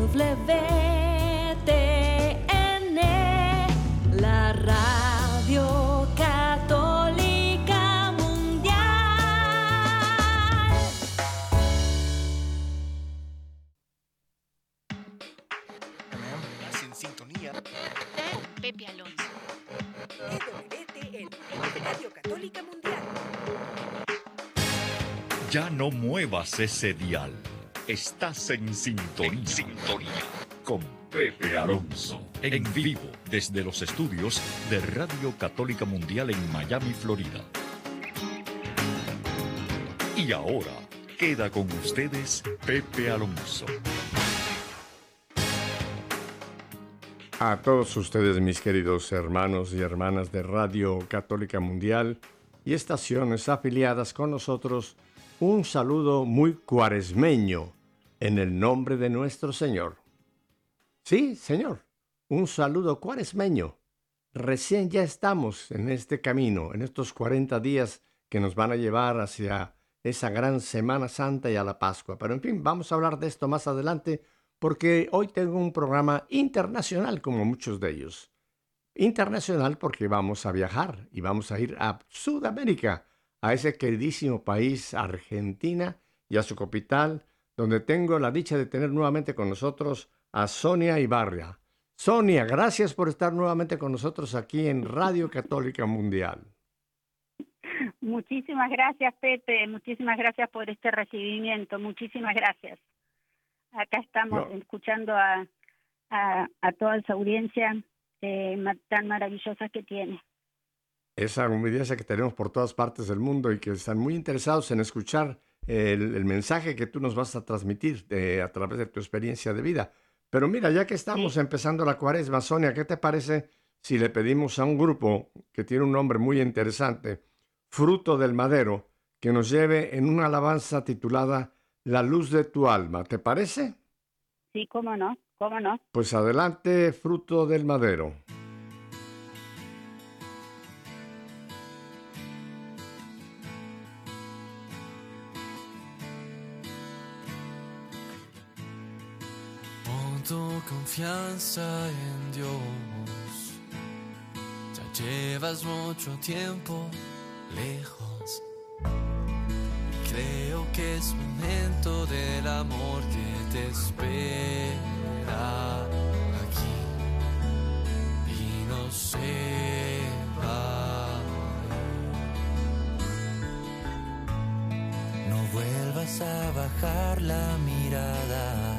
la Radio Católica Mundial. Estás en sintonía con Pepe Alonso. EWTN, Radio Católica Mundial. Ya no muevas ese dial. Estás en sintonía. Con Pepe Alonso. En vivo desde los estudios de Radio Católica Mundial en Miami, Florida. Y ahora queda con ustedes Pepe Alonso. A todos ustedes, mis queridos hermanos y hermanas de Radio Católica Mundial y estaciones afiliadas con nosotros, un saludo muy cuaresmeño en el nombre de nuestro Señor. Sí, Señor, un saludo cuaresmeño. Recién ya estamos en este camino, en estos 40 días que nos van a llevar hacia esa gran Semana Santa y a la Pascua. Pero en fin, vamos a hablar de esto más adelante porque hoy tengo un programa internacional como muchos de ellos. Internacional porque vamos a viajar y vamos a ir a Sudamérica, a ese queridísimo país, Argentina, y a su capital, donde tengo la dicha de tener nuevamente con nosotros a Sonia Ibarra. Sonia, gracias por estar nuevamente con nosotros aquí en Radio Católica Mundial. Muchísimas gracias, Pepe. Muchísimas gracias por este recibimiento. Muchísimas gracias. Acá estamos escuchando a toda esa audiencia tan maravillosa que tiene. Esa audiencia que tenemos por todas partes del mundo y que están muy interesados en escuchar el mensaje que tú nos vas a transmitir a través de tu experiencia de vida. Pero mira, ya que estamos empezando la Cuaresma, Sonia, ¿qué te parece si le pedimos a un grupo que tiene un nombre muy interesante, Fruto del Madero, que nos lleve en una alabanza titulada La luz de tu alma? ¿Te parece? Sí, cómo no, cómo no. Pues adelante, Fruto del Madero. Pon tu confianza en Dios. Ya llevas mucho tiempo lejos. Creo que es momento del amor que te espera aquí y no se va. No vuelvas a bajar la mirada.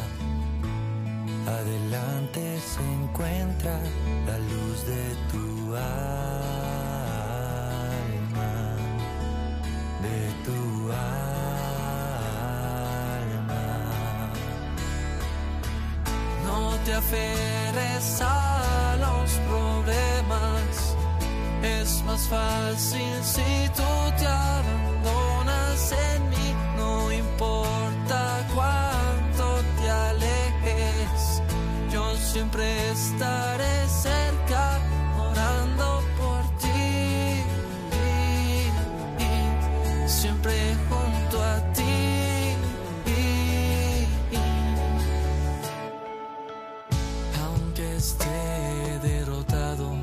Adelante se encuentra la luz de tu alma, de tu alma. No te aferres a los problemas, es más fácil si tú te abandonas en mí. No importa cuánto te alejes, yo siempre estaré cerca, orando por ti, siempre junto a ti. Aunque esté derrotado,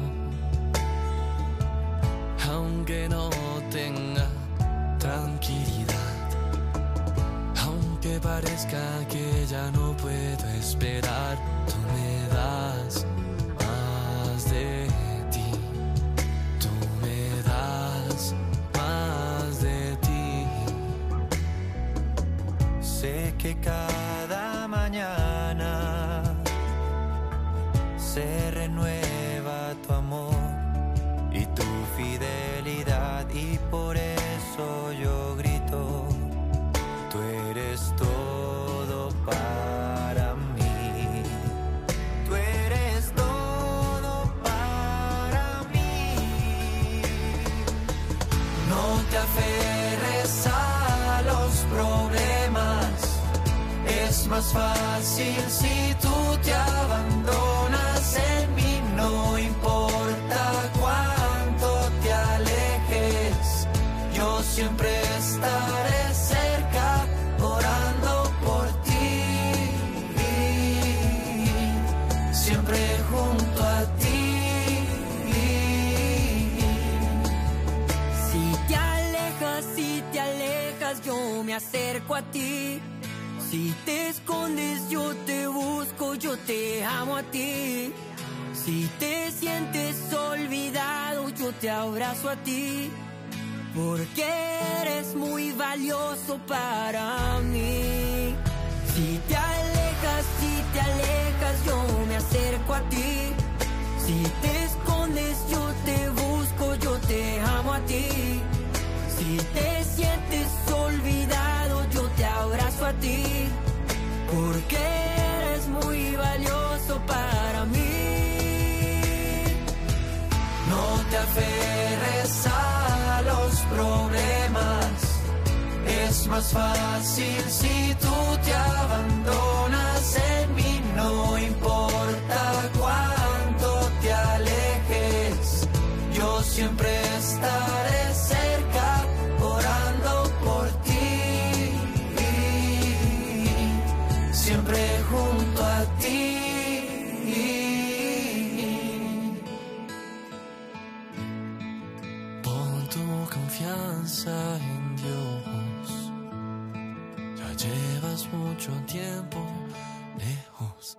aunque no tenga tranquilidad, aunque parezca que ya no puedo esperar, tú me das más de ti, tú me das más de ti. Sé que cada mañana se renueva tu amor y tu fidelidad, y por eso yo grito, tú eres todo para mí, tú eres todo para mí. No te aferres a los problemas, es más fácil si tú te abandonas en mí. No importa cuánto te alejes, yo siempre estaré cerca, orando por ti. me acerco a ti. Si te escondes, yo te busco, yo te amo a ti. Si te sientes olvidado, yo te abrazo a ti. Porque eres muy valioso para mí. Si te alejas, yo me acerco a ti. Si te escondes, yo te busco, yo te amo a ti. Si te sientes olvidado, yo te abrazo a ti. Porque eres muy valioso para mí. No te aferres a los problemas. Es más fácil si tú te abandonas en mí. No importa cuánto te alejes, yo siempre estaré cerca, orando por ti, siempre junto a ti. Pon tu confianza en Dios, ya llevas mucho tiempo lejos.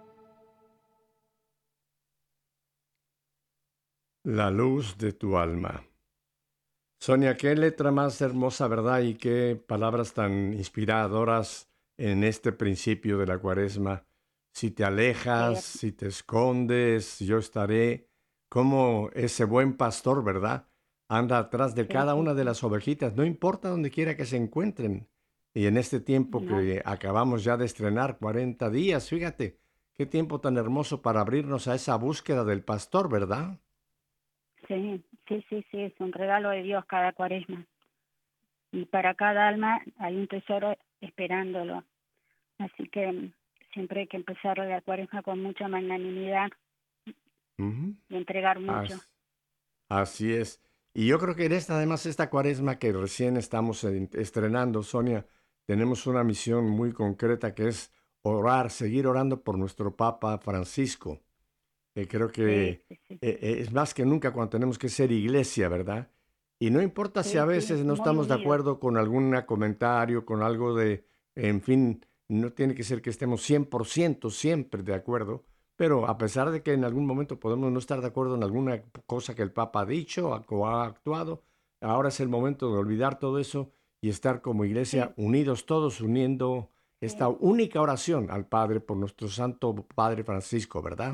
La luz de tu alma. Sonia, qué letra más hermosa, ¿verdad? Y qué palabras tan inspiradoras en este principio de la Cuaresma. Si te alejas, si te escondes, yo estaré como ese buen pastor, ¿verdad? Anda atrás de cada una de las ovejitas, no importa donde quiera que se encuentren. Y en este tiempo que acabamos ya de estrenar, 40 días, fíjate, qué tiempo tan hermoso para abrirnos a esa búsqueda del pastor, ¿verdad? Sí, es un regalo de Dios cada Cuaresma. Y para cada alma hay un tesoro esperándolo. Así que siempre hay que empezar la Cuaresma con mucha magnanimidad y entregar mucho. Así es. Y yo creo que en esta Cuaresma que recién estamos estrenando, Sonia, tenemos una misión muy concreta que es orar, seguir orando por nuestro Papa Francisco. Creo que es más que nunca cuando tenemos que ser iglesia, ¿verdad? Y no importa si a veces no estamos de acuerdo con algún comentario, con algo de, en fin, no tiene que ser que estemos 100% siempre de acuerdo, pero a pesar de que en algún momento podemos no estar de acuerdo en alguna cosa que el Papa ha dicho o ha actuado, ahora es el momento de olvidar todo eso y estar como iglesia unidos todos, uniendo esta única oración al Padre por nuestro Santo Padre Francisco, ¿verdad?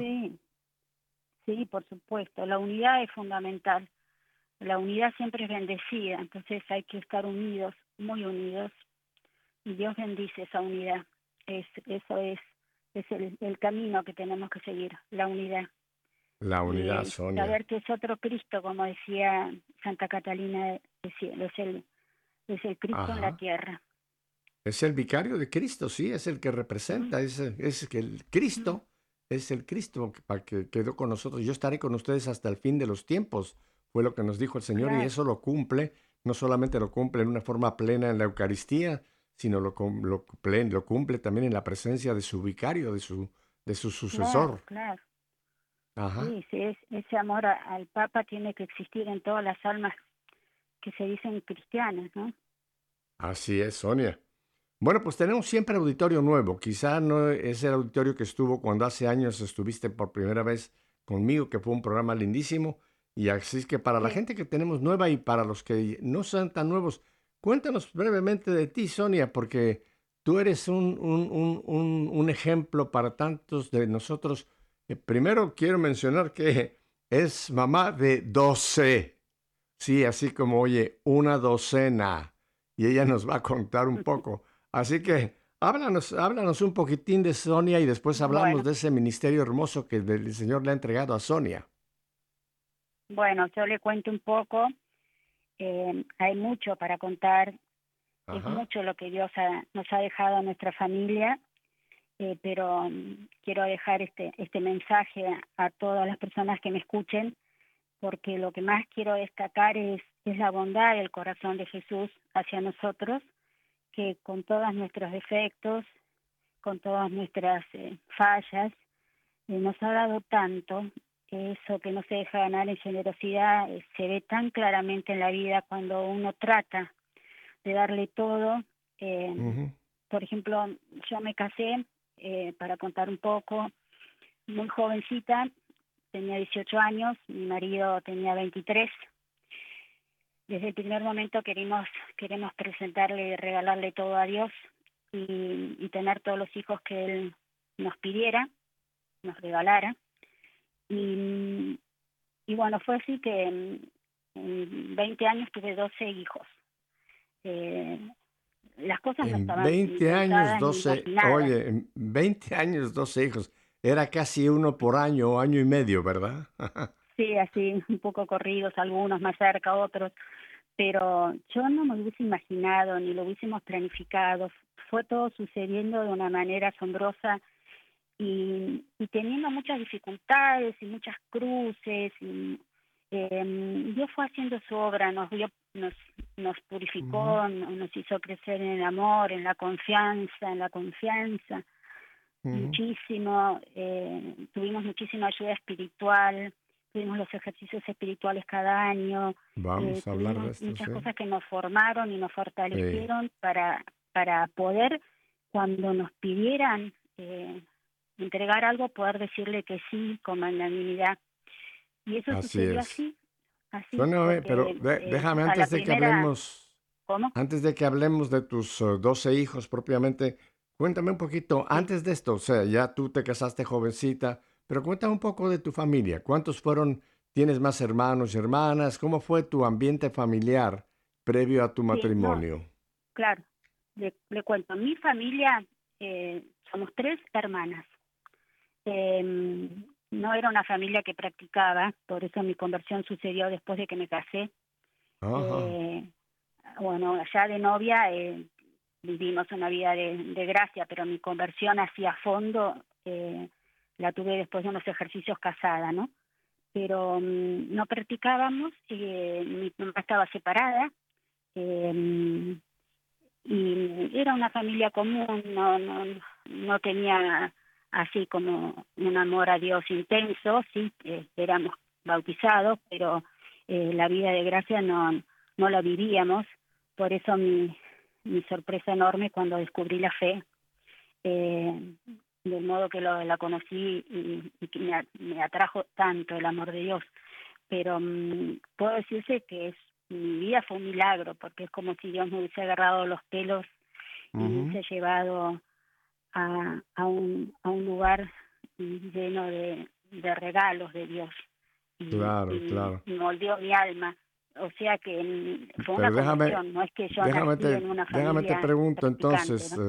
Sí, por supuesto. La unidad es fundamental. La unidad siempre es bendecida, entonces hay que estar unidos, muy unidos. Y Dios bendice esa unidad. Eso es el camino que tenemos que seguir, la unidad. La unidad, Sonia. Saber que es otro Cristo, como decía Santa Catalina del Cielo, es el Cristo en la tierra. Es el vicario de Cristo, sí, es el que representa, es el Cristo. Es el Cristo que quedó con nosotros. Yo estaré con ustedes hasta el fin de los tiempos. Fue lo que nos dijo el Señor y eso lo cumple. No solamente lo cumple en una forma plena en la Eucaristía, sino lo cumple también en la presencia de su vicario, de su sucesor. Claro. Ajá. Sí, ese amor al Papa tiene que existir en todas las almas que se dicen cristianas, ¿no? Así es, Sonia. Bueno, pues tenemos siempre auditorio nuevo. Quizá no es el auditorio que estuvo cuando hace años estuviste por primera vez conmigo, que fue un programa lindísimo. Y así es que para la gente que tenemos nueva y para los que no son tan nuevos, cuéntanos brevemente de ti, Sonia, porque tú eres un ejemplo para tantos de nosotros. Primero quiero mencionar que es mamá de 12. Sí, así como oye, una docena. Y ella nos va a contar un poco. Así que háblanos un poquitín de Sonia y después hablamos de ese ministerio hermoso que el Señor le ha entregado a Sonia. Bueno, yo le cuento un poco. Hay mucho para contar. Es mucho lo que Dios nos ha dejado a nuestra familia, pero quiero dejar este mensaje a todas las personas que me escuchen, porque lo que más quiero destacar es la bondad del corazón de Jesús hacia nosotros, que con todos nuestros defectos, con todas nuestras fallas, nos ha dado tanto. Eso que no se deja ganar en generosidad se ve tan claramente en la vida cuando uno trata de darle todo Ujú. Por ejemplo, yo me casé, para contar un poco, muy jovencita, tenía 18 años, mi marido tenía 23. Desde el primer momento queremos presentarle y regalarle todo a Dios y tener todos los hijos que Él nos pidiera, nos regalara. Y bueno, fue así que en 20 años tuve 12 hijos. Las cosas no En estaban ni 20 años, pensadas ni 12, imaginadas. oye, en 20 años, 12 hijos. Era casi uno por año o año y medio, ¿verdad? Sí, así, un poco corridos, algunos más cerca, otros. Pero yo no me hubiese imaginado ni lo hubiésemos planificado. Fue todo sucediendo de una manera asombrosa y teniendo muchas dificultades y muchas cruces. Dios fue haciendo su obra, nos Ujú, purificó, nos hizo crecer en el amor, en la confianza, ujú. muchísimo. Tuvimos muchísima ayuda espiritual, tuvimos los ejercicios espirituales cada año, Vamos a hablar de tuvimos esto, muchas sí. cosas que nos formaron y nos Sí, fortalecieron para poder, cuando nos pidieran entregar algo, poder decirle que sí con magnanimidad. Y eso así sucedió es. así, Suena bien, pero porque déjame a la antes de que primera, hablemos, ¿cómo? de tus 12 hijos propiamente, cuéntame un poquito, Sí, antes de esto, o sea, ya tú te casaste jovencita, pero cuéntame un poco de tu familia. ¿Cuántos fueron? ¿Tienes más hermanos y hermanas? ¿Cómo fue tu ambiente familiar previo a tu sí, no, matrimonio? claro. Le cuento, mi familia, somos 3 hermanas. No era una familia que practicaba, por eso mi conversión sucedió después de que me casé. Ajá, Eh, bueno, allá de novia vivimos una vida de gracia, pero mi conversión hacia fondo la tuve después de unos ejercicios casada, ¿no? Pero no practicábamos, mi mamá estaba separada, eh, y era una familia común, no tenía así como un amor a Dios intenso. Sí, éramos bautizados, pero la vida de gracia no la vivíamos. Por eso mi sorpresa enorme cuando descubrí la fe, eh, del modo que la conocí y que me atrajo tanto el amor de Dios. Pero puedo decirse que mi vida fue un milagro, porque es como si Dios me hubiese agarrado los pelos y me ujú. hubiese llevado a un lugar lleno de regalos de Dios Claro, claro. y moldeó mi alma. O sea que fue una Pero conversión, no es que yo nací en una déjame te familia pregunto practicante, entonces, ¿no?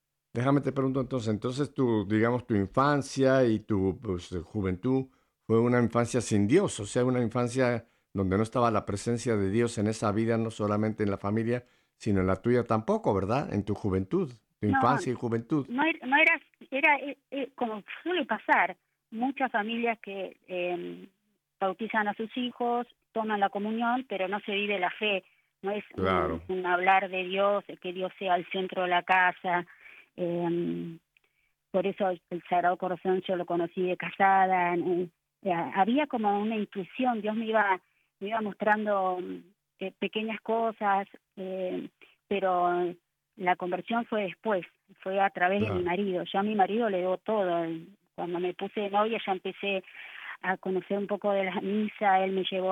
entonces tu, digamos, tu infancia y tu pues, juventud fue una infancia sin Dios, o sea, una infancia donde no estaba la presencia de Dios en esa vida, no solamente en la familia, sino en la tuya tampoco, ¿verdad? En tu juventud, tu No, infancia y juventud. no era como suele pasar, muchas familias que bautizan a sus hijos, toman la comunión, pero no se vive la fe, no es Claro, un hablar de Dios, que Dios sea el centro de la casa. eh, por eso el Sagrado Corazón yo lo conocí de casada. Había como una intuición, Dios me iba mostrando pequeñas cosas, pero la conversión fue después, fue a través de mi claro. marido. Yo a mi marido le debo todo. Cuando me puse de novia ya empecé a conocer un poco de la misa. Él me llevó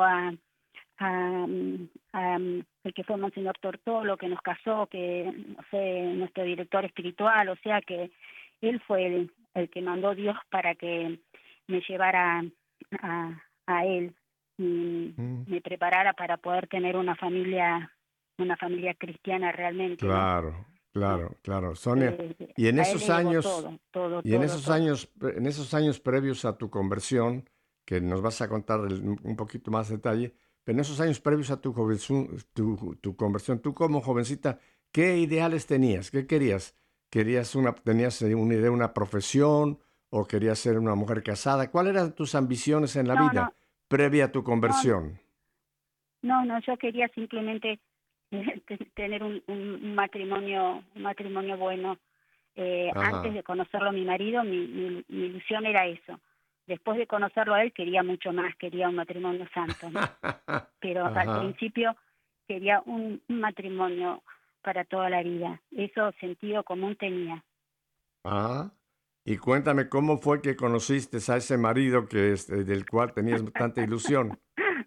a el que fue Monseñor Tortolo, que nos casó, que fue nuestro director espiritual. O sea que él fue el que mandó Dios para que me llevara a él y Mm. me preparara para poder tener una familia cristiana realmente, ¿no? Claro, Eh, claro, claro. Sonia, y a él le debo todo, todo, todo, todo. en esos años previos a tu conversión, que nos vas a contar un poquito más detalle, pero en esos años previos a tu conversión, tú como jovencita, ¿qué ideales tenías? ¿Qué querías? ¿Tenías una idea, una profesión o querías ser una mujer casada? ¿Cuáles eran tus ambiciones en la No, vida no, previa a tu no, conversión? no, yo quería simplemente tener un matrimonio bueno. Antes Ajá. de conocerlo a mi marido, mi ilusión era eso. Después de conocerlo a él, quería mucho más, quería un matrimonio santo, ¿no? Pero al Ajá. principio quería un matrimonio, para toda la vida. Eso sentido común tenía. Ah, y cuéntame cómo fue que conociste a ese marido del cual tenías tanta ilusión.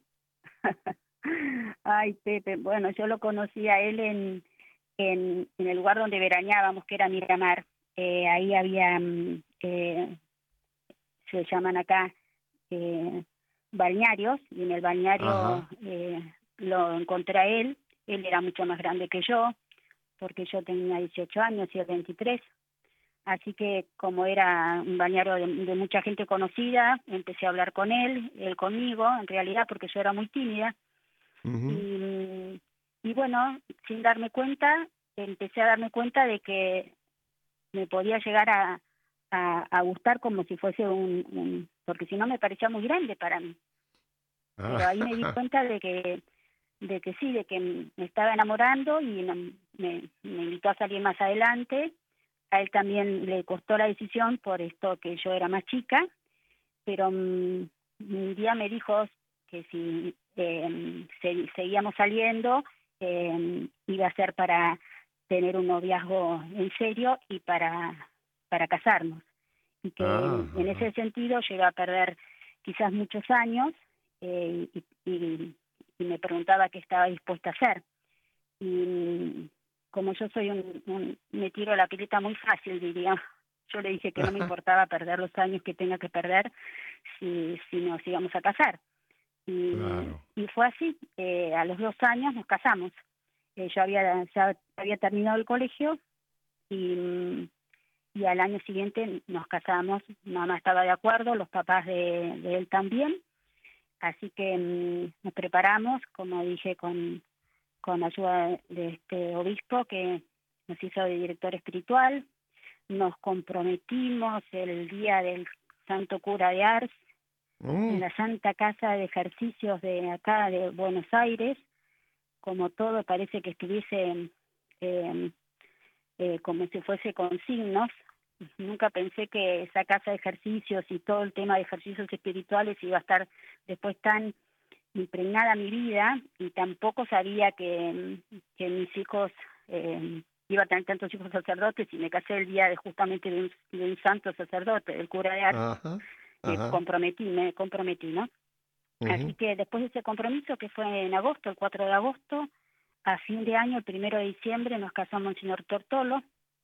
Ay, Pepe, bueno, yo lo conocí a él en el lugar donde veraneábamos, que era Miramar. Ahí había, se llaman acá, balnearios, y en el balneario lo encontré a él. Él era mucho más grande que yo, porque yo tenía 18 años y él 23. Así que como era un balneario de mucha gente conocida, empecé a hablar con él conmigo, en realidad, porque yo era muy tímida. Ujú. Y bueno, sin darme cuenta, empecé a darme cuenta de que me podía llegar a gustar como si fuese porque si no me parecía muy grande para mí. Pero ahí me di cuenta de que sí, de que me estaba enamorando, y me invitó a salir más adelante. A él también le costó la decisión por esto que yo era más chica, pero un día me dijo que si seguíamos saliendo, iba a ser para tener un noviazgo en serio y para casarnos. Y que en ese sentido yo iba a perder quizás muchos años, y me preguntaba qué estaba dispuesta a hacer. Y como yo soy me tiro la pileta muy fácil, diría, yo le dije que no me importaba perder los años que tenga que perder si nos íbamos a casar. Claro. Y fue así. A los 2 años nos casamos. Yo ya había terminado el colegio, y al año siguiente nos casamos. Mamá estaba de acuerdo, los papás de él también. Así que nos preparamos, como dije, con ayuda de este obispo que nos hizo de director espiritual. Nos comprometimos el día del Santo Cura de Ars en la Santa Casa de Ejercicios de acá de Buenos Aires. Como todo parece que estuviese como si fuese con signos. Nunca pensé que esa casa de ejercicios y todo el tema de ejercicios espirituales iba a estar después tan impregnada mi vida, y tampoco sabía que mis hijos, iba a tener tantos hijos sacerdotes, y me casé el día justamente de un santo sacerdote, el cura de Ars. Me comprometí, ¿no? Así que después de ese compromiso, que fue en agosto, el 4 de agosto, a fin de año, el 1 de diciembre, nos casó Monseñor Tortolo,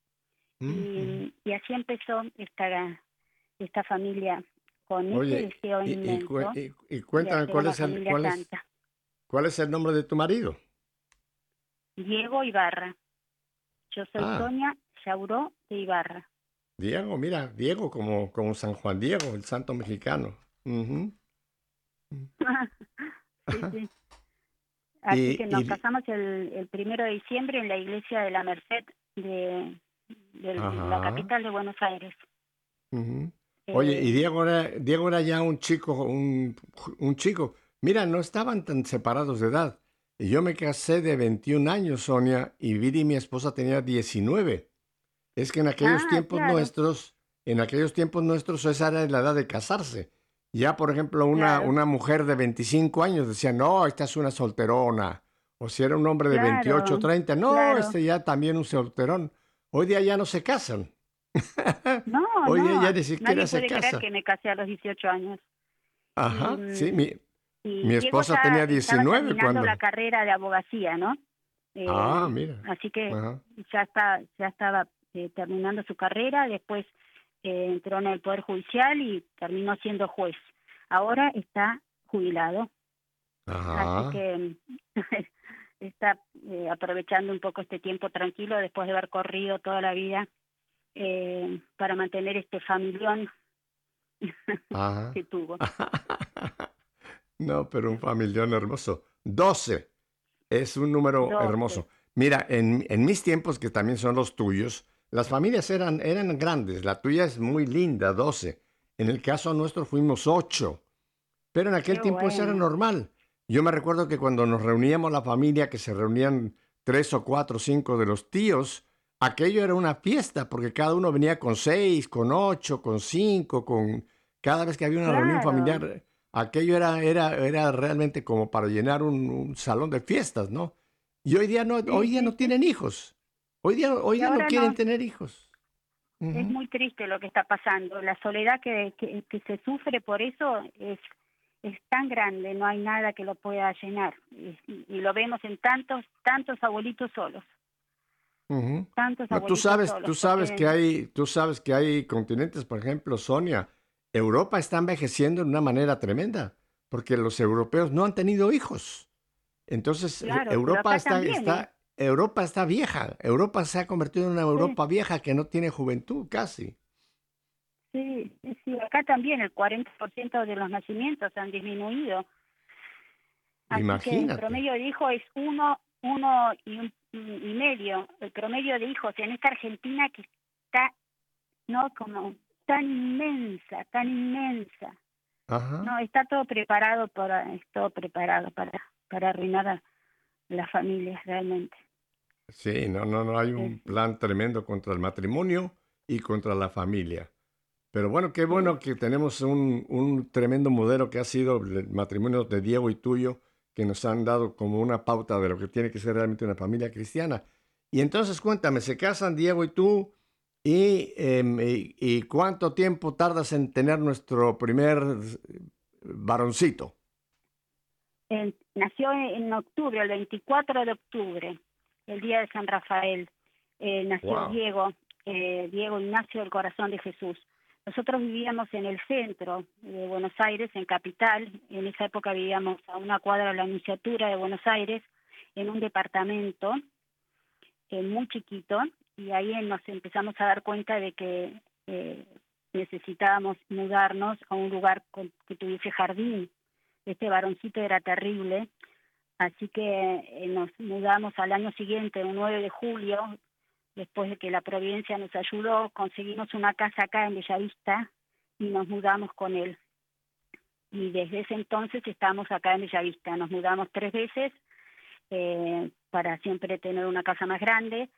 y así empezó esta familia con ese deseo inmenso. Y cuéntame, ¿cuál es el nombre de tu marido? Diego Ibarra. Yo soy Sonia Yauró de Ibarra. Diego, mira, Diego como San Juan Diego, el santo mexicano. Sí. Así que nos casamos el 1 de diciembre en la iglesia de la Merced de la capital de Buenos Aires. Oye, y Diego era ya un chico, un chico. Mira, no estaban tan separados de edad. Y yo me casé de 21 años, Sonia, y Viri, mi esposa, tenía 19. Es que en aquellos tiempos nuestros, esa era la edad de casarse. Ya, por ejemplo, una mujer de 25 años decía, no, esta es una solterona. O si era un hombre de 28, 30, no, este ya también un solterón. Hoy día ya no se casan. Hoy día ya ni siquiera se casan. Nadie puede creer que me casé a los 18 años. Sí, mi esposa tenía 19 estaba terminando cuando... la carrera de abogacía, ¿no? Mira. Así que ya estaba terminando su carrera. Después entró en el Poder Judicial y terminó siendo juez. Ahora está jubilado. Así que está aprovechando un poco este tiempo tranquilo después de haber corrido toda la vida para mantener este familión que tuvo. No, pero un familión hermoso. 12 es un número 12. hermoso. Mira, en mis tiempos, que también son los tuyos, las familias eran grandes. La tuya es muy linda, 12. En el caso nuestro fuimos 8. Pero en aquel tiempo eso era normal. Yo me recuerdo que cuando nos reuníamos la familia, que se reunían 3 o 4 o 5 de los tíos, aquello era una fiesta, porque cada uno venía con 6, con 8, con 5, cada vez que había una reunión familiar, aquello era realmente como para llenar un salón de fiestas, ¿no? Y hoy día no tienen hijos. Hoy día no quieren tener hijos. Es muy triste lo que está pasando. La soledad que se sufre por eso es tan grande, no hay nada que lo pueda llenar. Y lo vemos en tantos abuelitos solos. Tantos No, abuelitos solos. tú sabes que hay continentes, por ejemplo, Sonia, Europa está envejeciendo de una manera tremenda, porque los europeos no han tenido hijos. Entonces, Claro, pero acá también, Europa está vieja. Europa se ha convertido en una Sí. Europa vieja que no tiene juventud casi. Sí, acá también el 40% de los nacimientos han disminuido. Así que el Imagínate. promedio de hijos es uno y medio. El promedio de hijos en esta Argentina que está, no, como tan inmensa. Ajá. No, está todo preparado para arruinar a las familias realmente. Sí, no hay un plan tremendo contra el matrimonio y contra la familia. Pero bueno, qué bueno que tenemos un tremendo modelo que ha sido el matrimonio de Diego y tuyo, que nos han dado como una pauta de lo que tiene que ser realmente una familia cristiana. Y entonces cuéntame, ¿se casan Diego y tú? ¿Y cuánto tiempo tardas en tener nuestro primer varoncito? Nació en octubre, el 24 de octubre, el día de San Rafael. Nació Wow. Diego Ignacio del Corazón de Jesús. Nosotros vivíamos en el centro de Buenos Aires, en Capital. En esa época vivíamos a una cuadra de la Nunciatura de Buenos Aires, en un departamento muy chiquito, y ahí nos empezamos a dar cuenta de que necesitábamos mudarnos a un lugar que tuviese jardín. Este varoncito era terrible, así que nos mudamos al año siguiente, el 9 de julio, después de que la Providencia nos ayudó, conseguimos una casa acá en Bellavista y nos mudamos con él. Y desde ese entonces estamos acá en Bellavista. Nos mudamos 3 veces para siempre tener una casa más grande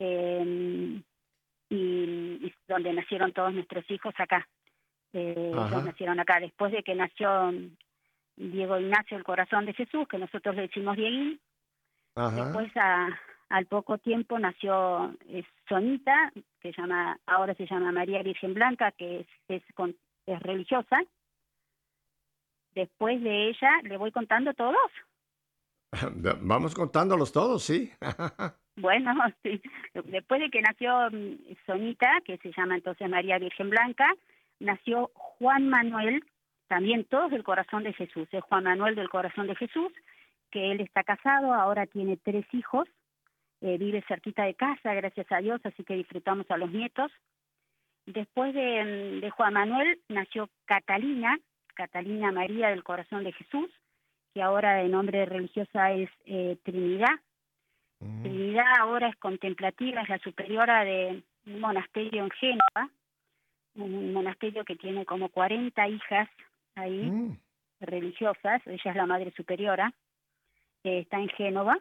y donde nacieron todos nuestros hijos acá. Ellos nacieron acá. Después de que nació Diego Ignacio, el Corazón de Jesús, que nosotros le decimos Dieguín, después al poco tiempo nació Sonita, que ahora se llama María Virgen Blanca, que es religiosa. Después de ella, ¿le voy contando todos? Vamos contándolos todos, sí. Bueno, sí. Después de que nació Sonita, que se llama entonces María Virgen Blanca, nació Juan Manuel, también todos del Corazón de Jesús. Es Juan Manuel del Corazón de Jesús, que él está casado, ahora tiene 3 hijos, vive cerquita de casa, gracias a Dios, así que disfrutamos a los nietos. Después de Juan Manuel nació Catalina María del Corazón de Jesús, que ahora de nombre religiosa es Trinidad. Trinidad ahora es contemplativa, es la superiora de un monasterio en Génova, un monasterio que tiene como 40 hijas ahí, religiosas. Ella es la madre superiora, está en Génova.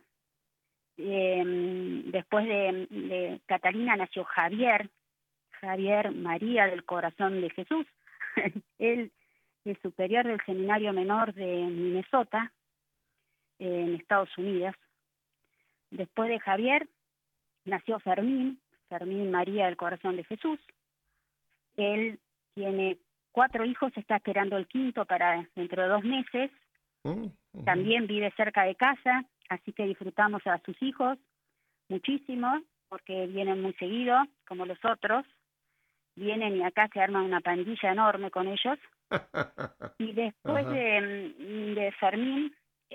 Después de Catalina nació Javier María del Corazón de Jesús. Él es superior del Seminario Menor de Minnesota, en Estados Unidos. Después de Javier nació Fermín María del Corazón de Jesús. Él tiene 4 hijos, está esperando el 5º para dentro de 2 meses. También vive cerca de casa, así que disfrutamos a sus hijos muchísimo, porque vienen muy seguido, como los otros. Vienen y acá se arma una pandilla enorme con ellos. Y después de Fermín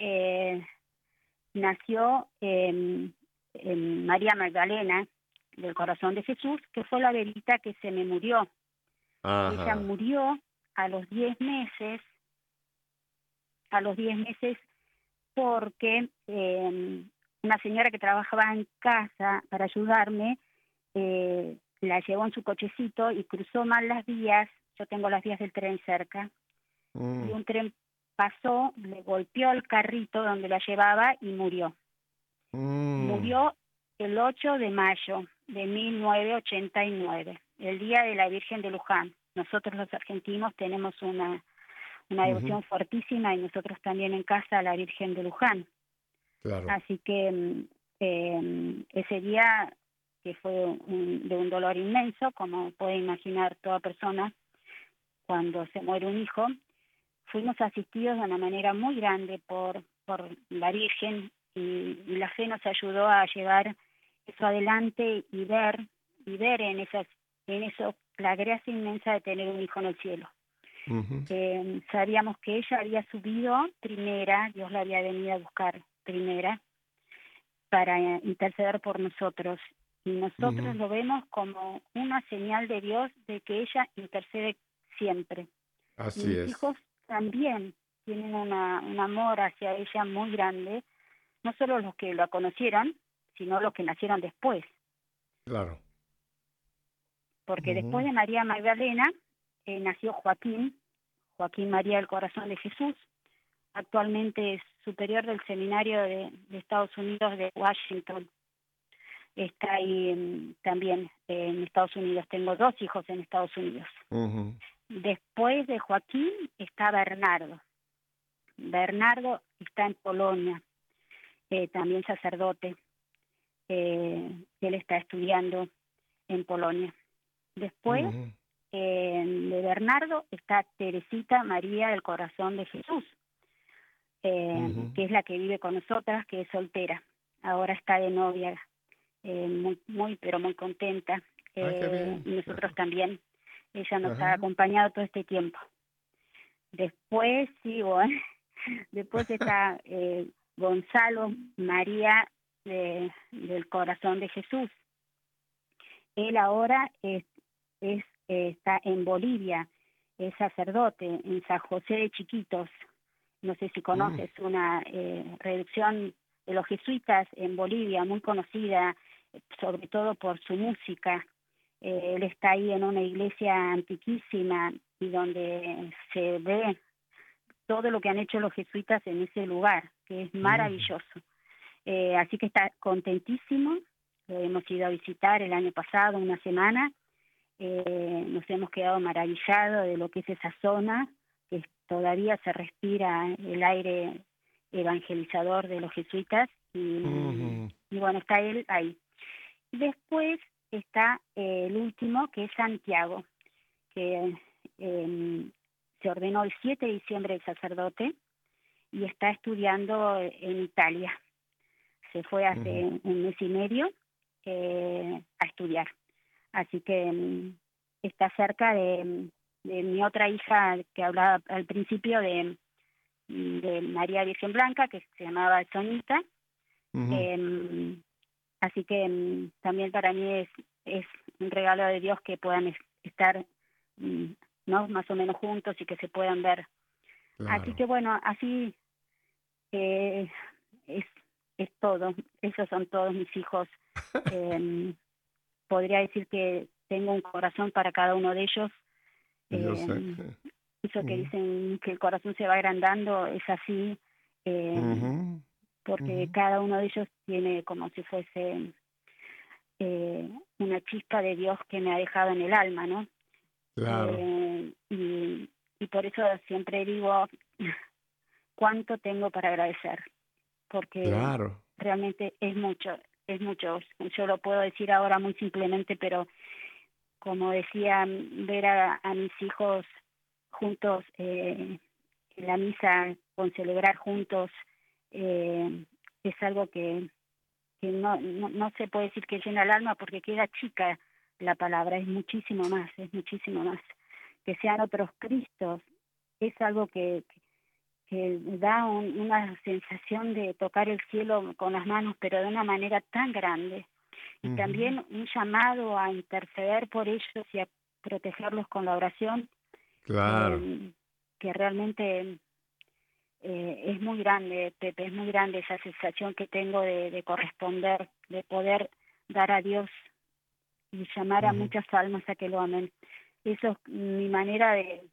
nació María Magdalena del Corazón de Jesús, que fue la bebita que se me murió. Ella murió a los 10 meses, porque una señora que trabajaba en casa para ayudarme la llevó en su cochecito y cruzó mal las vías. Yo tengo las vías del tren cerca, y un tren pasó, le golpeó el carrito donde la llevaba y murió. Murió el 8 de mayo de 1989, el día de la Virgen de Luján. Nosotros los argentinos tenemos una devoción fortísima, y nosotros también en casa a la Virgen de Luján. Claro. Así que Ese día, que fue de un dolor inmenso, como puede imaginar toda persona cuando se muere un hijo, fuimos asistidos de una manera muy grande por la Virgen, y la fe nos ayudó a llevar eso adelante y ver en eso la gracia inmensa de tener un hijo en el cielo. Ujú. Sabíamos que ella había subido primera, Dios la había venido a buscar primera para interceder por nosotros, y nosotros Ujú. lo vemos como una señal de Dios de que ella intercede siempre. Y Así mis es. hijos también tienen un amor hacia ella muy grande, no solo los que la conocieron, sino los que nacieron después, Claro. porque después Ujú. de María Magdalena nació Joaquín María del Corazón de Jesús. Actualmente es superior del seminario de Estados Unidos de Washington. Está ahí también en Estados Unidos. Tengo 2 hijos en Estados Unidos. Ujú. Después de Joaquín está Bernardo. Bernardo está en Polonia, también sacerdote. Él está estudiando en Polonia. Después Ujú. de Bernardo está Teresita María del Corazón de Jesús, Ujú. que es la que vive con nosotras, que es soltera. Ahora está de novia, pero muy contenta. Ay, qué bien. Y nosotros también. Ella nos ha Ajá. acompañado todo este tiempo. Después, después está Gonzalo María del Corazón de Jesús. Él ahora está en Bolivia, es sacerdote en San José de Chiquitos. No sé si Mm. conoces, una reducción de los jesuitas en Bolivia, muy conocida, sobre todo por su música. Él está ahí en una iglesia antiquísima y donde se ve todo lo que han hecho los jesuitas en ese lugar, que es Mm. maravilloso. Así que está contentísimo. Lo hemos ido a visitar el año pasado, una semana. Nos hemos quedado maravillados de lo que es esa zona, que todavía se respira el aire evangelizador de los jesuitas, Ujú. y bueno, está él ahí. Después está el último, que es Santiago, que se ordenó el 7 de diciembre de sacerdote y está estudiando en Italia. Se fue hace Ujú. un mes y medio a estudiar. Así que está cerca de mi otra hija que hablaba al principio de María Virgen Blanca, que se llamaba Sonita. Ujú. Así que también para mí es un regalo de Dios que puedan estar mm, no más o menos juntos y que se puedan ver. Así Claro. que bueno, así eh, es todo. Esos son todos mis hijos. Podría decir que tengo un corazón para cada uno de ellos. Yo sé. Eh, Eso que Ujú. dicen que el corazón se va agrandando es así, Ujú. porque Ujú. cada uno de ellos tiene como si fuese una chispa de Dios que me ha dejado en el alma, ¿no? Claro. Y por eso siempre digo cuánto tengo para agradecer, porque Claro. realmente es mucho, es mucho. Yo lo puedo decir ahora muy simplemente, pero como decía, ver a mis hijos juntos en la misa, con celebrar juntos, es algo que no se puede decir que llena el alma, porque queda chica la palabra, es muchísimo más, que sean otros Cristos. Es algo que da una sensación de tocar el cielo con las manos, pero de una manera tan grande, y Ujú. también un llamado a interceder por ellos y a protegerlos con la oración, Claro. que realmente es muy grande, Pepe, es muy grande esa sensación que tengo de corresponder, de poder dar a Dios y llamar a Ujú. muchas almas a que lo amen. Eso es mi manera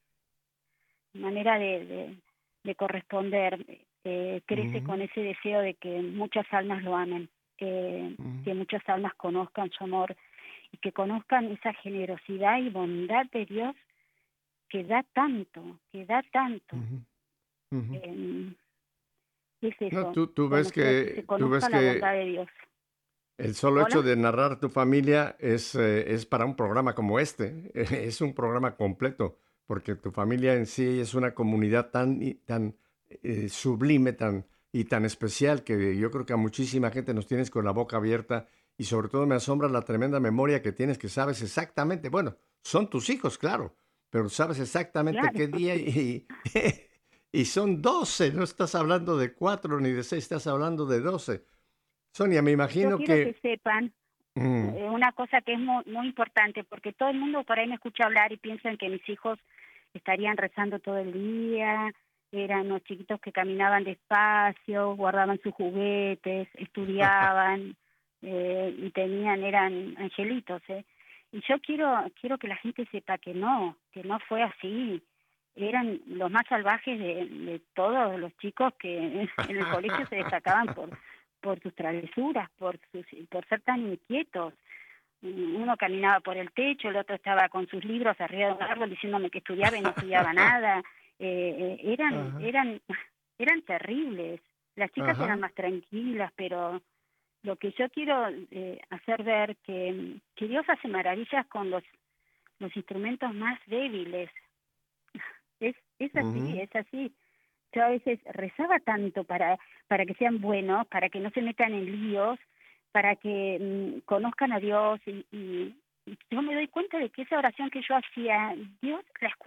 de corresponder. Crece Ujú. con ese deseo de que muchas almas lo amen, Ujú. que muchas almas conozcan su amor y que conozcan esa generosidad y bondad de Dios que da tanto, que da tanto. Ujú. Ujú. Eh, es No, eso, tú ves conocer, que se que, tú ves conozca la bondad que, de Dios. El solo hecho Hola. de narrar tu familia es para un programa como este. Es un programa completo, porque tu familia en sí es una comunidad tan sublime y tan especial que yo creo que a muchísima gente nos tienes con la boca abierta y sobre todo me asombra la tremenda memoria que tienes, que sabes exactamente, bueno, son tus hijos, claro, pero sabes exactamente Claro. qué día y son 12. No estás hablando de 4 ni de 6, estás hablando de 12. Sonia, me Yo imagino quiero que que... sepan Mm, una cosa que es muy, muy importante, porque todo el mundo por ahí me escucha hablar y piensan que mis hijos estarían rezando todo el día, eran unos chiquitos que caminaban despacio, guardaban sus juguetes, estudiaban y eran angelitos, ¿eh? Y yo quiero que la gente sepa que no fue así. Eran los más salvajes de todos los chicos que en el colegio se destacaban por sus travesuras, por ser tan inquietos. Uno caminaba por el techo, el otro estaba con sus libros arriba de un árbol diciéndome que estudiaba y no estudiaba nada. Eran ajá, eran eran terribles. Las chicas eran ajá. más tranquilas, pero lo que yo quiero hacer ver que Dios hace maravillas con los instrumentos más débiles. Es así, Ujú, es así. Yo a veces rezaba tanto para que sean buenos, para que no se metan en líos, para que conozcan a Dios y yo me doy cuenta de que esa oración que yo hacía, Dios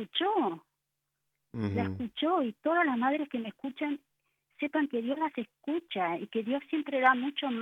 la ujú, escuchó y todas las madres que me escuchan sepan que Dios las escucha y que Dios siempre da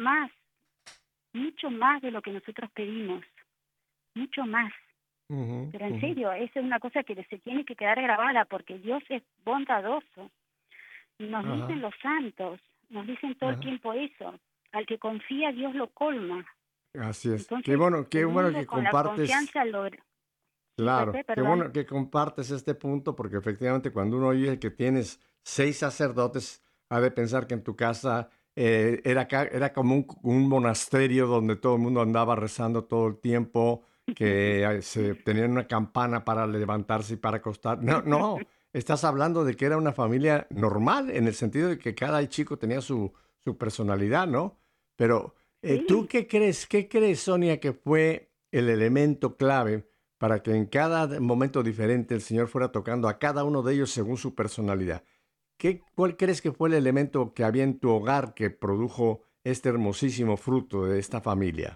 mucho más de lo que nosotros pedimos, mucho más. ujú, Pero en ujú. serio, esa es una cosa que se tiene que quedar grabada porque Dios es bondadoso. Y nos dicen Ajá, los santos, nos dicen todo el ajá. tiempo eso, al que confía Dios lo colma. Así es. Entonces, Qué el bueno mundo que con la compartes, confianza sí, claro, Pepe, qué perdón. bueno que compartes este punto, porque efectivamente cuando uno oye que tienes 6 sacerdotes, ha de pensar que en tu casa era como un monasterio donde todo el mundo andaba rezando todo el tiempo, que se tenían una campana para levantarse y para acostar. No, no, estás hablando de que era una familia normal, en el sentido de que cada chico tenía su personalidad, ¿no? Pero, ¿tú Sí, qué crees? ¿Qué crees, Sonia, que fue el elemento clave para que en cada momento diferente el Señor fuera tocando a cada uno de ellos según su personalidad? ¿Cuál crees que fue el elemento que había en tu hogar que produjo este hermosísimo fruto de esta familia?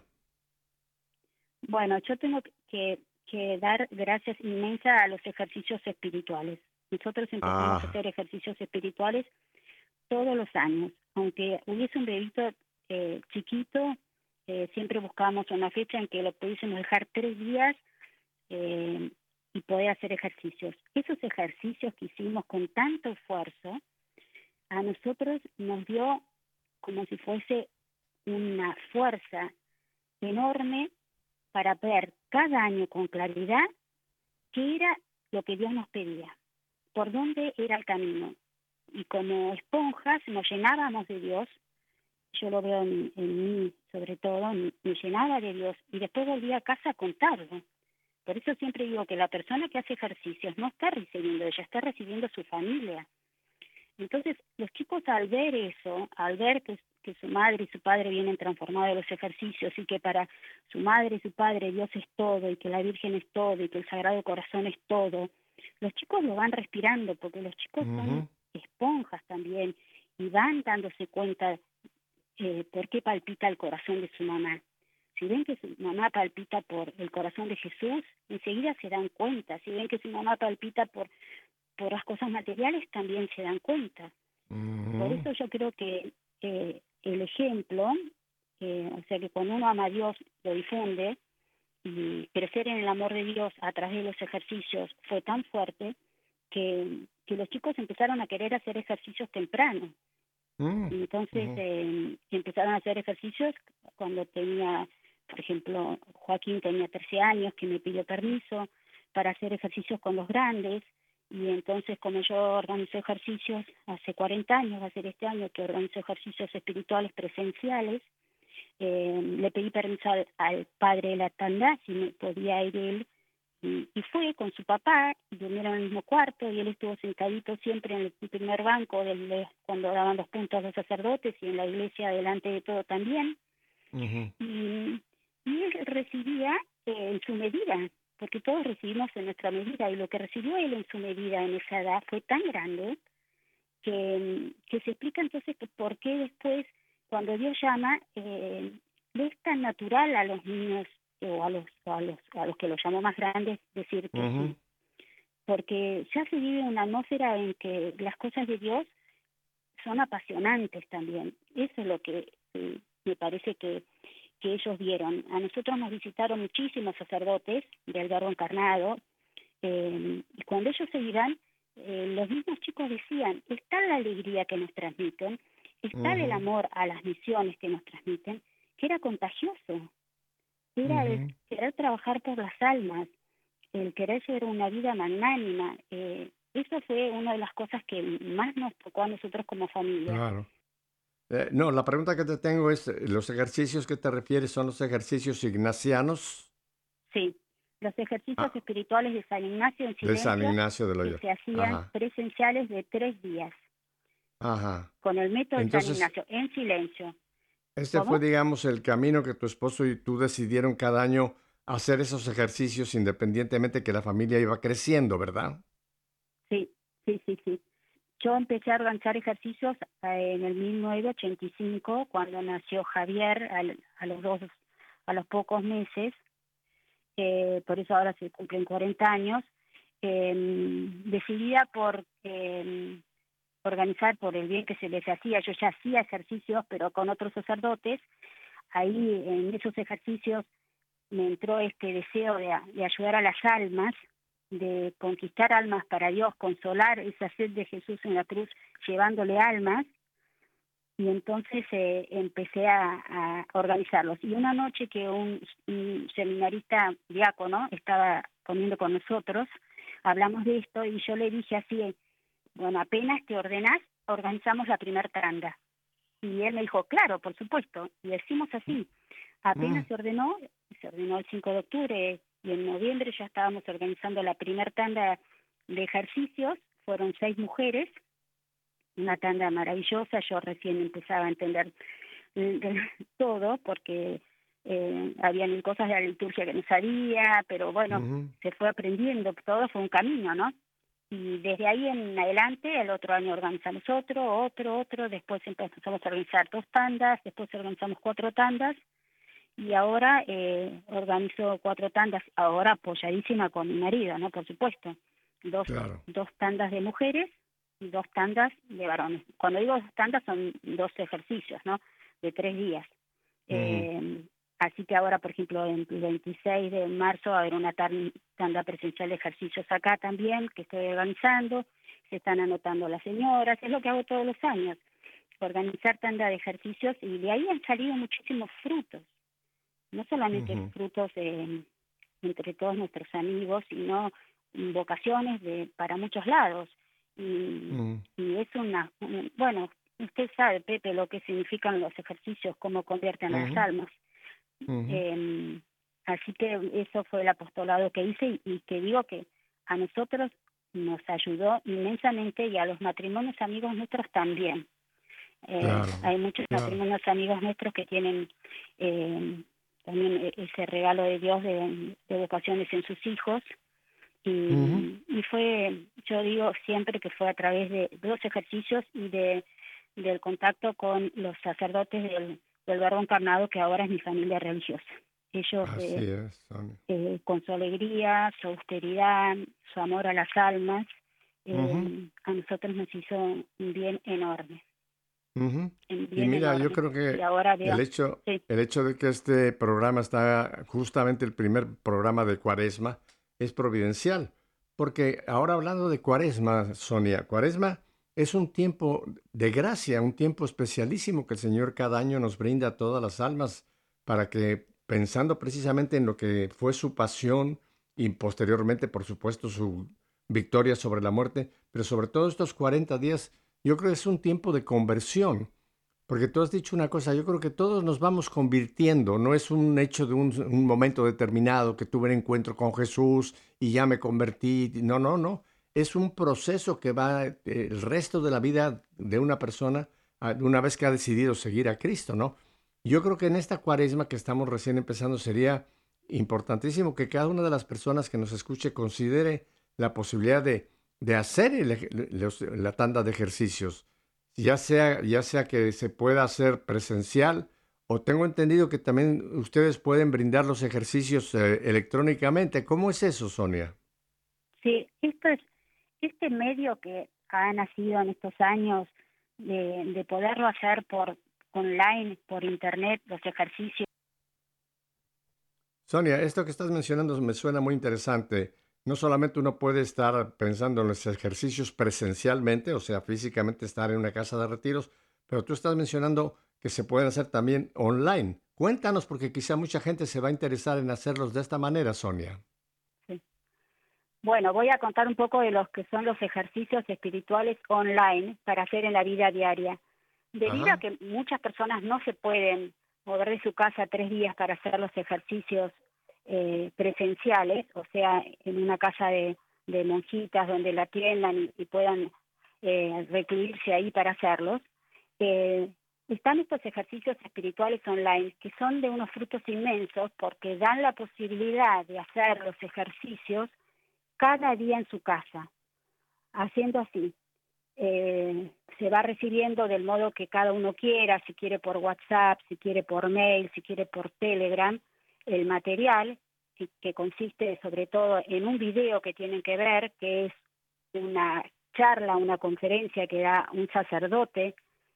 bueno, yo tengo que dar gracias inmensas a los ejercicios espirituales. Nosotros empezamos a Ah, hacer ejercicios espirituales todos los años. Aunque hubiese un bebito chiquito, siempre buscábamos una fecha en que lo pudiésemos dejar 3 días eh, y poder hacer ejercicios. Esos ejercicios que hicimos con tanto esfuerzo, a nosotros nos dio como si fuese una fuerza enorme para ver cada año con claridad qué era lo que Dios nos pedía, por dónde era el camino. Y como esponjas nos llenábamos de Dios, yo lo veo en mí sobre todo, me llenaba de Dios y después volví a casa a contarlo. Por eso siempre digo que la persona que hace ejercicios no está recibiendo ella, está recibiendo su familia. Entonces, los chicos al ver eso, al ver que su madre y su padre vienen transformados de los ejercicios y que para su madre y su padre Dios es todo y que la Virgen es todo y que el Sagrado Corazón es todo, los chicos lo van respirando porque los chicos son ujú, esponjas también y van dándose cuenta por qué palpita el corazón de su mamá. Si ven que su mamá palpita por el corazón de Jesús, enseguida se dan cuenta. Si ven que su mamá palpita por las cosas materiales, también se dan cuenta. Por ujú, eso yo creo que el ejemplo, o sea que cuando uno ama a Dios, lo difunde, y crecer en el amor de Dios a través de los ejercicios fue tan fuerte que los chicos empezaron a querer hacer ejercicios temprano. mm, Y entonces ujú, empezaron a hacer ejercicios cuando tenía, por ejemplo, Joaquín tenía 13 años, que me pidió permiso para hacer ejercicios con los grandes, y entonces como yo organizo ejercicios hace 40 años, va a ser este año que organizo ejercicios espirituales presenciales, le pedí permiso al padre de la tanda si me podía ir él y fue con su papá y durmieron en el mismo cuarto y él estuvo sentadito siempre en el primer banco cuando daban los puntos a los sacerdotes y en la iglesia delante de todo también Ujú. Y él recibía en su medida, porque todos recibimos en nuestra medida, y lo que recibió él en su medida en esa edad fue tan grande que se explica entonces que por qué después, cuando Dios llama, le es tan natural a los niños o a los que los llamó más grandes decir que Ujú. sí, porque ya se vive una atmósfera en que las cosas de Dios son apasionantes también. Eso es lo que me parece que ellos vieron. A nosotros nos visitaron muchísimos sacerdotes del Verbo Encarnado, y cuando ellos se iban, los mismos chicos decían, está la alegría que nos transmiten, está el Ujú. amor a las misiones que nos transmiten, que era contagioso, era el Ujú. querer trabajar por las almas, el querer ser una vida magnánima. Eso fue una de las cosas que más nos tocó a nosotros como familia. Claro. No, la pregunta que te tengo es, ¿los ejercicios que te refieres son los ejercicios ignacianos? Sí, los ejercicios Ah, espirituales de San Ignacio en de San silencio, Ignacio de que Loyola. se hacían Ajá, presenciales de 3 días, ajá. con el método de San Entonces, Ignacio, en silencio. este fue, ¿Cómo? digamos, el camino que tu esposo y tú decidieron cada año hacer esos ejercicios independientemente que la familia iba creciendo, ¿verdad? Sí, sí, sí, sí. Yo empecé a organizar ejercicios en el 1985, cuando nació Javier, a los pocos meses, por eso ahora se cumplen 40 años, decidida por organizar por el bien que se les hacía. Yo ya hacía ejercicios, pero con otros sacerdotes. Ahí en esos ejercicios me entró este deseo de ayudar a las almas, de conquistar almas para Dios, consolar esa sed de Jesús en la cruz, llevándole almas, y entonces empecé a organizarlos. Y una noche que un seminarista diácono estaba comiendo con nosotros, hablamos de esto y yo le dije así, bueno, apenas te ordenás, organizamos la primera tanda. Y él me dijo, claro, por supuesto, y decimos así. Mm, Apenas se ordenó el 5 de octubre y en noviembre ya estábamos organizando la primera tanda de ejercicios, fueron 6 mujeres, una tanda maravillosa, yo recién empezaba a entender todo porque habían cosas de la liturgia que no sabía, pero bueno, ujú. se fue aprendiendo, todo fue un camino, ¿no? Y desde ahí en adelante, el otro año organizamos otro, después empezamos a organizar 2 tandas, después organizamos 4 tandas, y ahora organizo 4 tandas, ahora apoyadísima con mi marido, ¿no? Por supuesto. Claro. Dos tandas de mujeres y 2 tandas de varones. Cuando digo 2 tandas son 2 ejercicios, ¿no? De 3 días. Ujú. Así que ahora, por ejemplo, el 26 de marzo va a haber una tanda presencial de ejercicios acá también, que estoy organizando, se están anotando las señoras, es lo que hago todos los años, organizar tanda de ejercicios, y de ahí han salido muchísimos frutos, no solamente Ujú. frutos entre todos nuestros amigos, sino vocaciones para muchos lados. Ujú. Y es bueno, usted sabe, Pepe, lo que significan los ejercicios, cómo convierten a las Ujú. almas. Ujú. Así que eso fue el apostolado que hice, y que digo que a nosotros nos ayudó inmensamente, y a los matrimonios amigos nuestros también. Claro, Hay muchos claro. matrimonios amigos nuestros que tienen también ese regalo de Dios de vocaciones en sus hijos, Ujú. y fue, yo digo siempre que fue a través de los ejercicios y del contacto con los sacerdotes del Verbo Encarnado, que ahora es mi familia religiosa. Ellos Así es, Sonia. con su alegría, su austeridad, su amor a las almas, Ujú. a nosotros nos hizo un bien enorme, Ujú. un Y bien mira, yo enorme. creo Y que ahora el veo, hecho, sí, el hecho de que este programa está justamente el primer programa de Cuaresma es providencial, porque ahora hablando de Cuaresma, Sonia, Cuaresma es un tiempo de gracia, un tiempo especialísimo que el Señor cada año nos brinda a todas las almas para que, pensando precisamente en lo que fue su pasión y posteriormente, por supuesto, su victoria sobre la muerte, pero sobre todo estos 40 días, yo creo que es un tiempo de conversión, porque tú has dicho una cosa, yo creo que todos nos vamos convirtiendo, no es un hecho de un momento determinado que tuve un encuentro con Jesús y ya me convertí, no, no, no, es un proceso que va el resto de la vida de una persona una vez que ha decidido seguir a Cristo, ¿no? Yo creo que en esta cuaresma que estamos recién empezando sería importantísimo que cada una de las personas que nos escuche considere la posibilidad de hacer la tanda de ejercicios, ya sea que se pueda hacer presencial o tengo entendido que también ustedes pueden brindar los ejercicios electrónicamente. ¿Cómo es eso, Sonia? Sí, este medio que ha nacido en estos años de poderlo hacer por online, por internet, los ejercicios. Sonia, esto que estás mencionando me suena muy interesante. No solamente uno puede estar pensando en los ejercicios presencialmente, o sea, físicamente estar en una casa de retiros, pero tú estás mencionando que se pueden hacer también online. Cuéntanos, porque quizá mucha gente se va a interesar en hacerlos de esta manera, Sonia. Sí. Bueno, voy a contar un poco de los que son los ejercicios espirituales online para hacer en la vida diaria. Debido a que muchas personas no se pueden mover de su casa 3 días para hacer los ejercicios presenciales, o sea, en una casa de monjitas donde la atiendan y puedan recluirse ahí para hacerlos, están estos ejercicios espirituales online que son de unos frutos inmensos porque dan la posibilidad de hacer los ejercicios cada día en su casa, haciendo así. Se va recibiendo del modo que cada uno quiera, si quiere por WhatsApp, si quiere por mail, si quiere por Telegram, el material que consiste sobre todo en un video que tienen que ver, que es una charla, una conferencia que da un sacerdote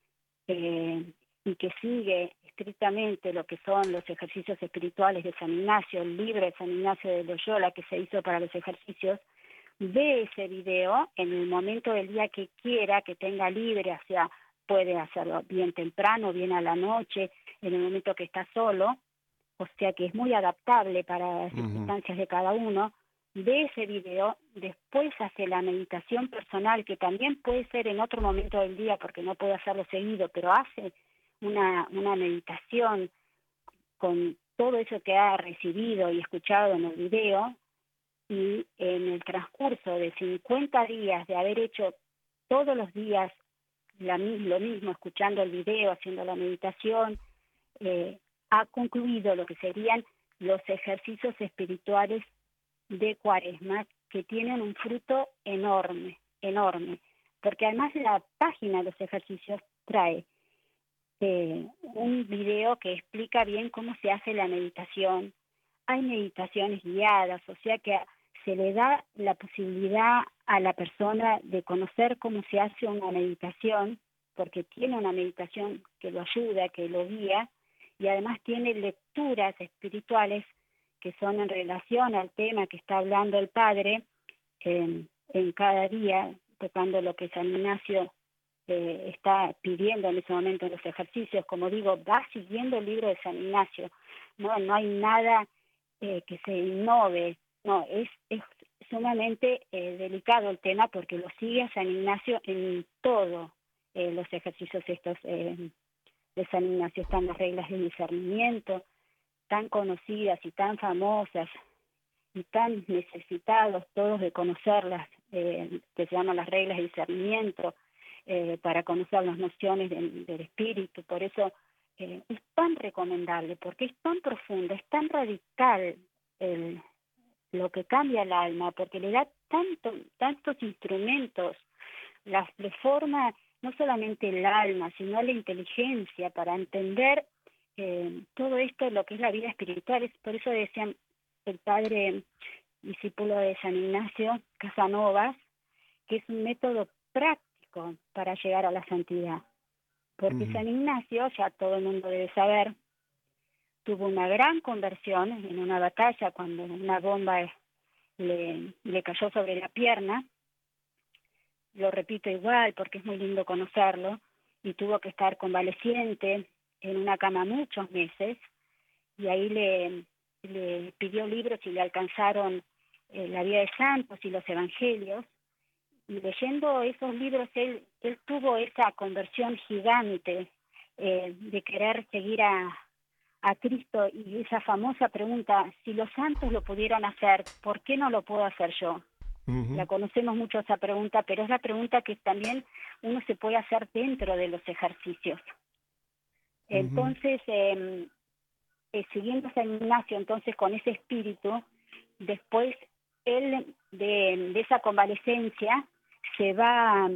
y que sigue estrictamente lo que son los ejercicios espirituales de San Ignacio, el libro de San Ignacio de Loyola que se hizo para los ejercicios. Ve ese video en el momento del día que quiera, que tenga libre, o sea, puede hacerlo bien temprano, bien a la noche, en el momento que está solo, o sea que es muy adaptable para las circunstancias de cada uno. Ve ese video, después hace la meditación personal, que también puede ser en otro momento del día, porque no puede hacerlo seguido, pero hace una meditación con todo eso que ha recibido y escuchado en el video, y en el transcurso de 50 días de haber hecho todos los días lo mismo, escuchando el video, haciendo la meditación, ha concluido lo que serían los ejercicios espirituales de Cuaresma, que tienen un fruto enorme, enorme, porque además la página de los ejercicios trae un video que explica bien cómo se hace la meditación. Hay meditaciones guiadas, o sea que se le da la posibilidad a la persona de conocer cómo se hace una meditación, porque tiene una meditación que lo ayuda, que lo guía, y además tiene lecturas espirituales que son en relación al tema que está hablando el Padre en cada día, tocando lo que San Ignacio está pidiendo en ese momento en los ejercicios. Como digo, va siguiendo el libro de San Ignacio, no hay nada que se innove. No, es sumamente delicado el tema porque lo sigue a San Ignacio en todos los ejercicios estos de San Ignacio. Están las reglas de discernimiento, tan conocidas y tan famosas y tan necesitados todos de conocerlas, que se llaman las reglas de discernimiento, para conocer las nociones del espíritu. Por eso es tan recomendable, porque es tan profundo, es tan radical lo que cambia el alma, porque le da tantos instrumentos, le forma no solamente el alma, sino la inteligencia para entender todo esto, lo que es la vida espiritual. Por eso decían el padre discípulo de San Ignacio, Casanovas, que es un método práctico para llegar a la santidad. Porque San Ignacio, ya todo el mundo debe saber, tuvo una gran conversión en una batalla cuando una bomba le cayó sobre la pierna. Lo repito igual porque es muy lindo conocerlo, y tuvo que estar convaleciente en una cama muchos meses, y ahí le pidió libros y le alcanzaron la vida de santos y los evangelios, y leyendo esos libros él tuvo esa conversión gigante de querer seguir a Cristo, y esa famosa pregunta: si los santos lo pudieron hacer, ¿por qué no lo puedo hacer yo? La conocemos mucho esa pregunta, pero es la pregunta que también uno se puede hacer dentro de los ejercicios. Entonces, siguiendo San Ignacio, entonces con ese espíritu, después él de esa convalecencia se va,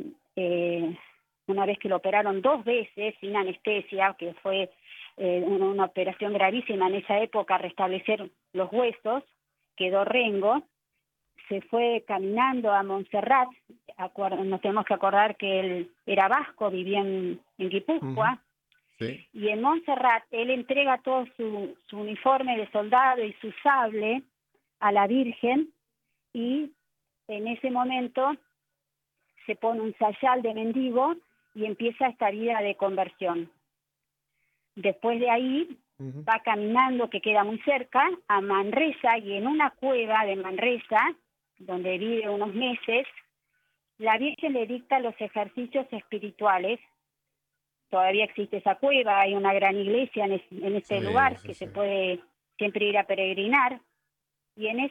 una vez que lo operaron 2 veces sin anestesia, que fue una operación gravísima en esa época, restablecer los huesos, quedó rengo, se fue caminando a Montserrat. Nos tenemos que acordar que él era vasco, vivía en Guipúzcoa. Sí. Y en Montserrat él entrega todo su uniforme de soldado y su sable a la Virgen, y en ese momento se pone un sayal de mendigo y empieza esta vida de conversión. Después de ahí va caminando, que queda muy cerca, a Manresa, y en una cueva de Manresa, donde vive unos meses, la Virgen le dicta los ejercicios espirituales. Todavía existe esa cueva, hay una gran iglesia en este lugar que se puede siempre ir a peregrinar, y en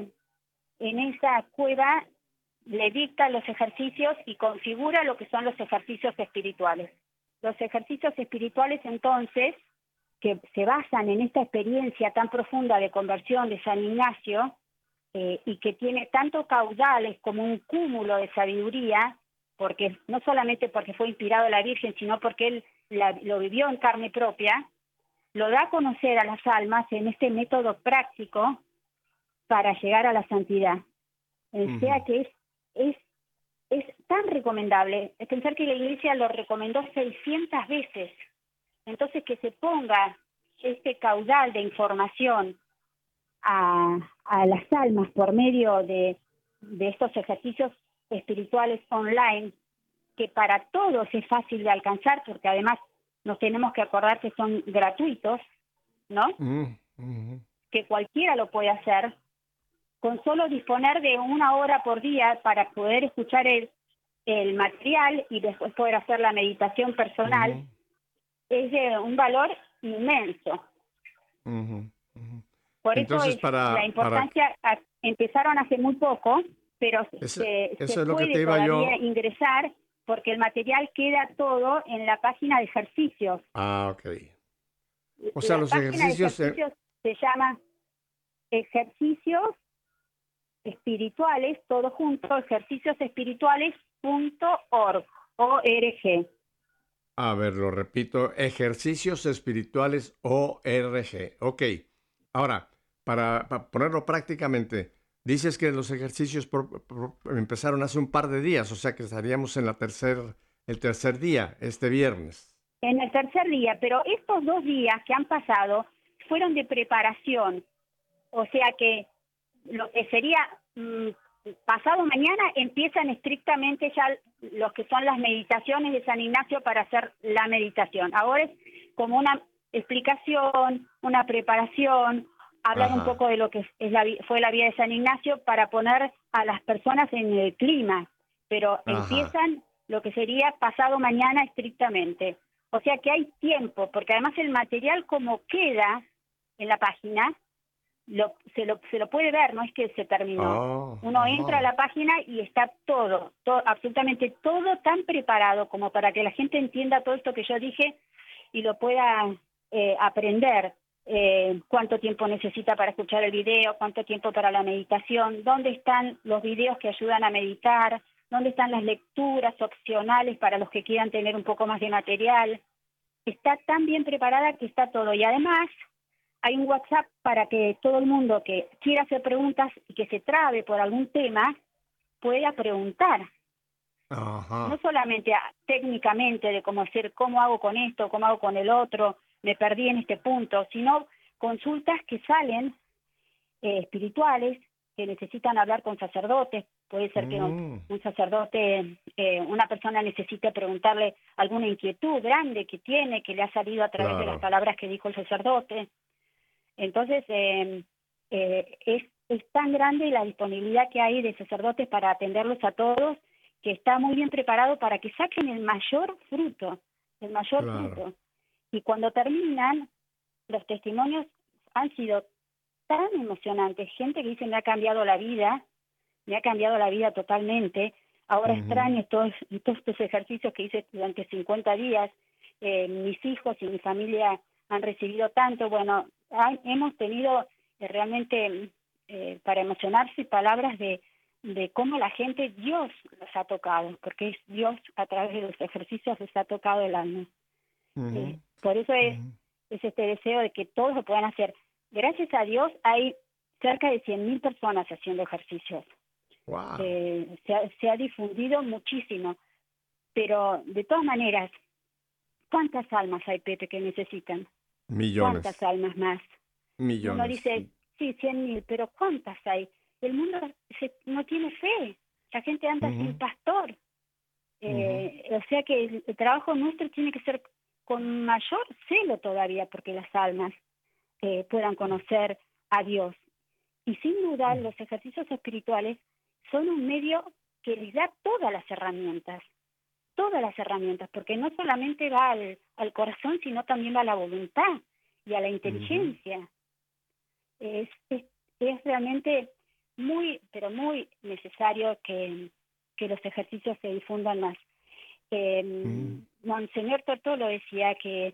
esa cueva le dicta los ejercicios y configura lo que son los ejercicios espirituales. Los ejercicios espirituales, entonces, que se basan en esta experiencia tan profunda de conversión de San Ignacio, y que tiene tanto caudales como un cúmulo de sabiduría, porque no solamente porque fue inspirado a la Virgen, sino porque él lo vivió en carne propia, lo da a conocer a las almas en este método práctico para llegar a la santidad. O sea que es tan recomendable. Es pensar que la Iglesia lo recomendó 600 veces. Entonces, que se ponga este caudal de información a las almas por medio de estos ejercicios espirituales online, que para todos es fácil de alcanzar, porque además nos tenemos que acordar que son gratuitos, ¿no? Que cualquiera lo puede hacer, con solo disponer de 1 hora por día para poder escuchar el material y después poder hacer la meditación personal, es de un valor inmenso. Por Entonces, eso la importancia, empezaron hace muy poco, pero se puede todavía ingresar, porque el material queda todo en la página de ejercicios. Ok. O sea, los ejercicios se llama Ejercicios Espirituales, todo junto, ejerciciosespirituales.org. A ver, lo repito, Ejercicios Espirituales ORG. Ok. Ahora, para ponerlo prácticamente, dices que los ejercicios empezaron hace un par de días, o sea que estaríamos en el tercer día, este viernes. En el tercer día, pero estos 2 días que han pasado fueron de preparación, o sea que lo que sería pasado mañana empiezan estrictamente ya los que son las meditaciones de San Ignacio para hacer la meditación. Ahora es como una explicación, una preparación, hablar un poco de lo que fue la vida de San Ignacio para poner a las personas en el clima, pero empiezan lo que sería pasado mañana estrictamente. O sea que hay tiempo, porque además el material como queda en la página, se lo puede ver, no es que se terminó. Uno entra a la página y está todo, absolutamente todo tan preparado como para que la gente entienda todo esto que yo dije y lo pueda aprender. Cuánto tiempo necesita para escuchar el video, cuánto tiempo para la meditación, dónde están los videos que ayudan a meditar, dónde están las lecturas opcionales para los que quieran tener un poco más de material. Está tan bien preparada que está todo. Y además hay un WhatsApp para que todo el mundo que quiera hacer preguntas y que se trabe por algún tema pueda preguntar. No solamente técnicamente de cómo hacer, cómo hago con esto, cómo hago con el otro, me perdí en este punto, sino consultas que salen espirituales, que necesitan hablar con sacerdotes. Puede ser que un sacerdote, una persona necesite preguntarle alguna inquietud grande que tiene, que le ha salido a través de las palabras que dijo el sacerdote. Entonces, es tan grande la disponibilidad que hay de sacerdotes para atenderlos a todos, que está muy bien preparado para que saquen el mayor fruto. Y cuando terminan, los testimonios han sido tan emocionantes. Gente que dice, me ha cambiado la vida totalmente. Ahora extraño todos estos ejercicios que hice durante 50 días, mis hijos y mi familia han recibido tanto. Bueno, hemos tenido realmente para emocionarse palabras de cómo la gente, Dios los ha tocado, porque es Dios a través de los ejercicios les ha tocado el alma. Por eso es este deseo de que todos lo puedan hacer. Gracias a Dios hay cerca de 100.000 personas haciendo ejercicios. Wow. Se ha difundido muchísimo, pero de todas maneras, ¿cuántas almas hay, Pepe, que necesitan? Millones. ¿Cuántas almas más? Millones. Uno dice, sí, 100.000, pero ¿cuántas hay? El mundo no tiene fe, la gente anda sin pastor. O sea que el trabajo nuestro tiene que ser con mayor celo todavía, porque las almas puedan conocer a Dios. Y sin duda los ejercicios espirituales son un medio que les da todas las herramientas, porque no solamente va al corazón, sino también va a la voluntad y a la inteligencia. Es realmente muy, pero muy necesario que los ejercicios se difundan más. Monseñor Tortolo decía que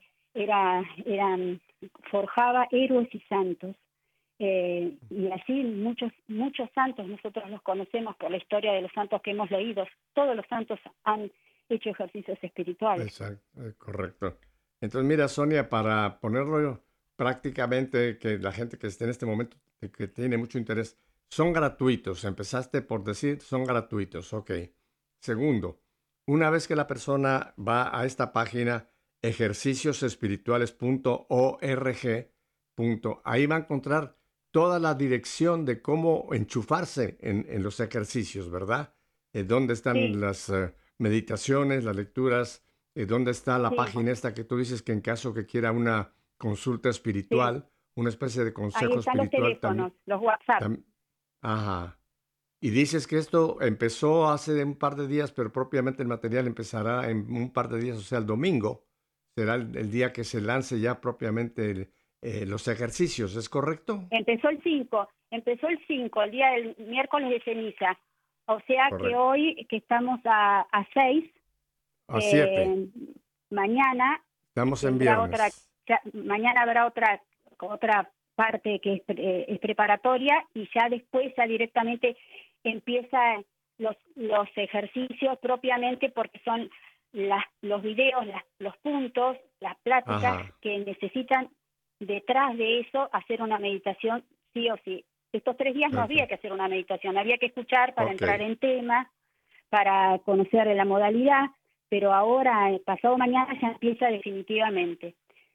forjaba héroes y santos, y así muchos santos nosotros los conocemos por la historia de los santos que hemos leído. Todos los santos han hecho ejercicios espirituales. Exacto, correcto. Entonces mira, Sonia, para ponerlo prácticamente, que la gente que esté en este momento que tiene mucho interés, son gratuitos. Empezaste por decir son gratuitos, ok. Segundo, una vez que la persona va a esta página ejerciciosespirituales.org, ahí va a encontrar toda la dirección de cómo enchufarse en los ejercicios, ¿verdad? Dónde están las meditaciones, las lecturas, dónde está la página esta que tú dices que en caso que quiera una consulta espiritual, una especie de consejo ahí están espiritual. los teléfonos, los WhatsApp. Ajá. Y dices que esto empezó hace un par de días, pero propiamente el material empezará en un par de días, o sea, el domingo será el día que se lance ya propiamente los ejercicios, ¿es correcto? Empezó el 5, el día del miércoles de ceniza. O sea que hoy, que estamos a 6, a 7. Mañana estamos en viernes. Mañana habrá otra parte que es preparatoria, y ya después ya directamente empiezan los ejercicios propiamente, porque son los videos, los puntos, las pláticas que necesitan detrás de eso hacer una meditación sí o sí. Estos 3 días no había que hacer una meditación, había que escuchar para entrar en tema, para conocer la modalidad, pero ahora, pasado mañana, ya empieza definitivamente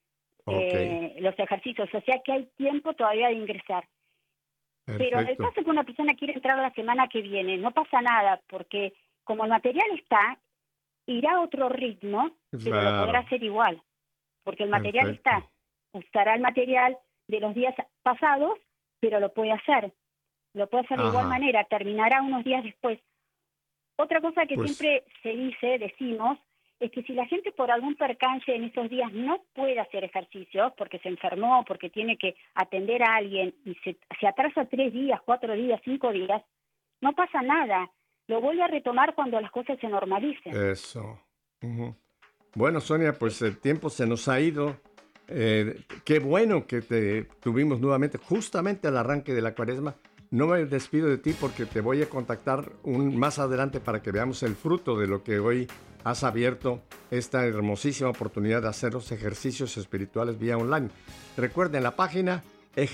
los ejercicios, o sea que hay tiempo todavía de ingresar. Pero en el caso que una persona quiere entrar la semana que viene, no pasa nada, porque como el material está, irá a otro ritmo, pero lo podrá hacer igual, porque el material está. Usará el material de los días pasados, pero lo puede hacer de igual manera, terminará unos días después. Otra cosa que siempre decimos, es que si la gente por algún percance en esos días no puede hacer ejercicios, porque se enfermó, porque tiene que atender a alguien, y se atrasa 3 días, 4 días, 5 días, no pasa nada, lo vuelve a retomar cuando las cosas se normalicen. Eso. Bueno, Sonia, pues el tiempo se nos ha ido. Qué bueno que te tuvimos nuevamente justamente al arranque de la Cuaresma. No me despido de ti porque te voy a contactar más adelante para que veamos el fruto de lo que hoy has abierto, esta hermosísima oportunidad de hacer los ejercicios espirituales vía online. Recuerden la página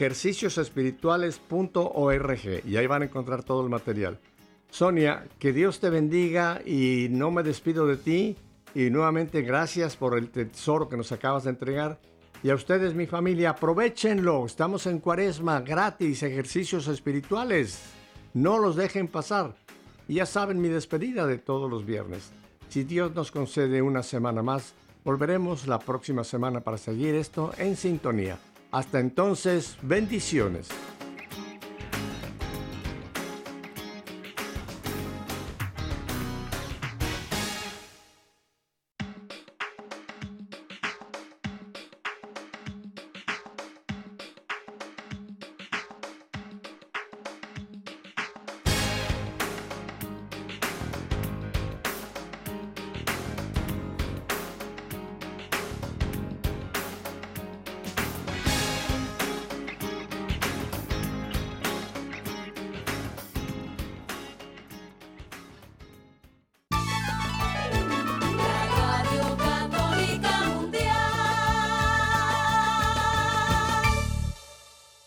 ejerciciosespirituales.org y ahí van a encontrar todo el material. Sonia, que Dios te bendiga y no me despido de ti. Y nuevamente gracias por el tesoro que nos acabas de entregar. Y a ustedes, mi familia, aprovéchenlo. Estamos en Cuaresma, gratis, ejercicios espirituales. No los dejen pasar. Y ya saben mi despedida de todos los viernes. Si Dios nos concede una semana más, volveremos la próxima semana para seguir esto en sintonía. Hasta entonces, bendiciones.